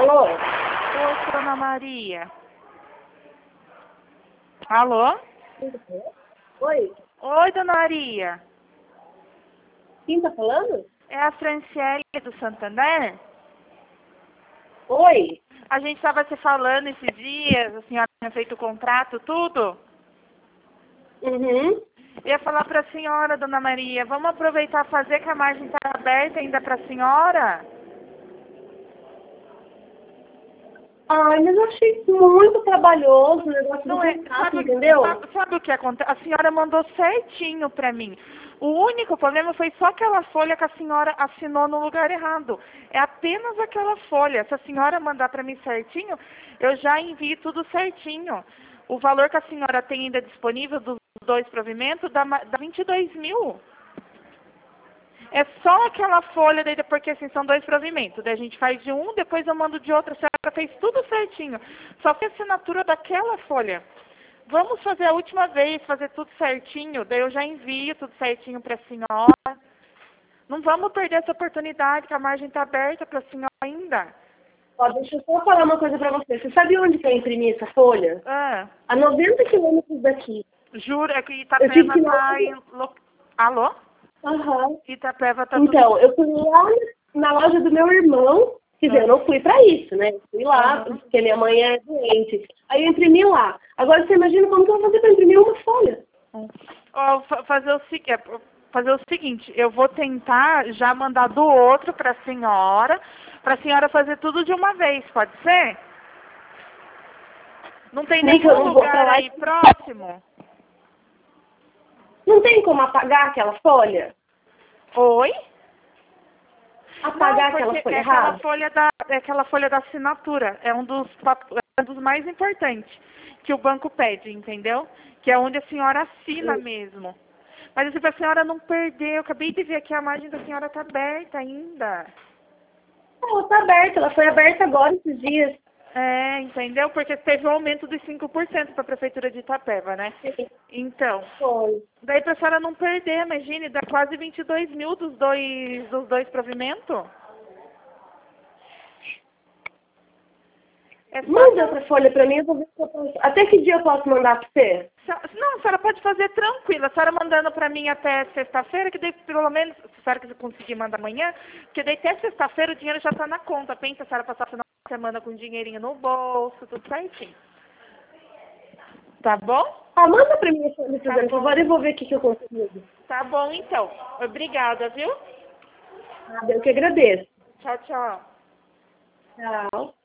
Alô? Oi, dona Maria. Alô? Oi? Oi, dona Maria. Quem tá falando? É a Franciele do Santander? Oi? A gente estava se falando esses dias, a senhora tinha feito o contrato, tudo. Uhum. Eu ia falar para a senhora, dona Maria, vamos aproveitar e fazer que a margem está aberta ainda para a senhora? Ai, mas eu achei muito trabalhoso o negócio do Não é, contrato, entendeu? sabe o que acontece? A senhora mandou certinho para mim. O único problema foi só aquela folha que a senhora assinou no lugar errado. É apenas aquela folha. Se a senhora mandar para mim certinho, eu já envio tudo certinho. O valor que a senhora tem ainda disponível dos dois provimentos dá 22 mil. É só aquela folha, daí, porque assim, são dois provimentos. Daí a gente faz de um, depois eu mando de outro. A senhora fez tudo certinho. Só que a assinatura daquela folha. Vamos fazer a última vez, fazer tudo certinho. Daí eu já envio tudo certinho para a senhora. Não vamos perder essa oportunidade, que a margem está aberta para a senhora ainda. Ó, deixa eu só falar uma coisa pra você. Você sabe onde que eu imprimi essa folha? Ah, A 90 quilômetros daqui. juro, é que Eu tive Itapeva que ir está lá. em... Alô? Aham. Itapeva está tudo... Então, eu fui lá na loja do meu irmão. Quer dizer, eu não fui pra isso, né? Eu fui lá, Aham. porque minha mãe é doente. Aí eu imprimi lá. Agora você imagina como que eu vou fazer pra imprimir uma folha? Ó, fazer o seguinte, eu vou tentar já mandar do outro para a senhora fazer tudo de uma vez, pode ser? Não tem Nem que eu nenhum não vou pra lugar lá. aí próximo? Não tem como apagar aquela folha? Oi? Apagar Não, aquela porque folha errada? é aquela folha da assinatura. É um dos mais importantes que o banco pede, entendeu? Que é onde a senhora assina mesmo. Mas assim, para a senhora não perder, eu acabei de ver aqui a margem da senhora está aberta ainda. Ela tá aberta, ela foi aberta agora esses dias. É, entendeu? Porque teve um aumento de 5% para a Prefeitura de Itapeva, né? Sim, Então, foi. daí para a senhora não perder, imagine, dá quase 22 mil dos dois provimentos. É só Manda aquela... outra folha pra mim, eu vou ver se eu posso. Até que dia eu posso mandar pra você? Não, a senhora pode fazer tranquila. A senhora mandando para mim até sexta-feira, que daí pelo menos, se a senhora quiser conseguir mandar amanhã, que daí até sexta-feira o dinheiro já está na conta. Pensa a senhora passar o final de semana com dinheirinho no bolso, tudo certinho. Tá bom? Ah, manda pra mim, me Tá fazendo bom. favor, e vou ver o que eu consigo. Tá bom, então. Obrigada, viu? Eu que agradeço. Tchau, tchau. Tchau.